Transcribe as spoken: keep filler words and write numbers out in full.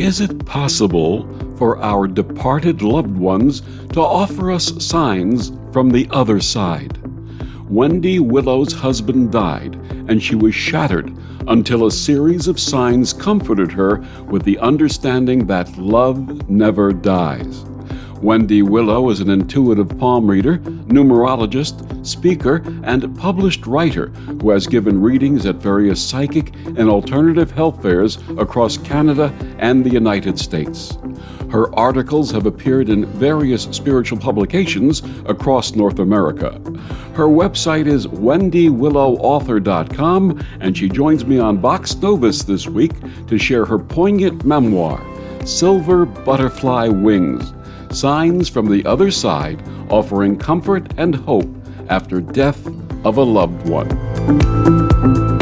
Is it possible for our departed loved ones to offer us signs from the other side? Wendy Willow's husband died, and she was shattered until a series of signs comforted her with the understanding that love never dies. Wendy Willow is an intuitive palm reader, numerologist, speaker, and published writer who has given readings at various psychic and alternative health fairs across Canada and the United States. Her articles have appeared in various spiritual publications across North America. Her website is wendy willow author dot com, and she joins me on Vox Novus this week to share her poignant memoir, Silver Butterfly Wings: Signs from the Other Side, offering comfort and hope after death of a loved one.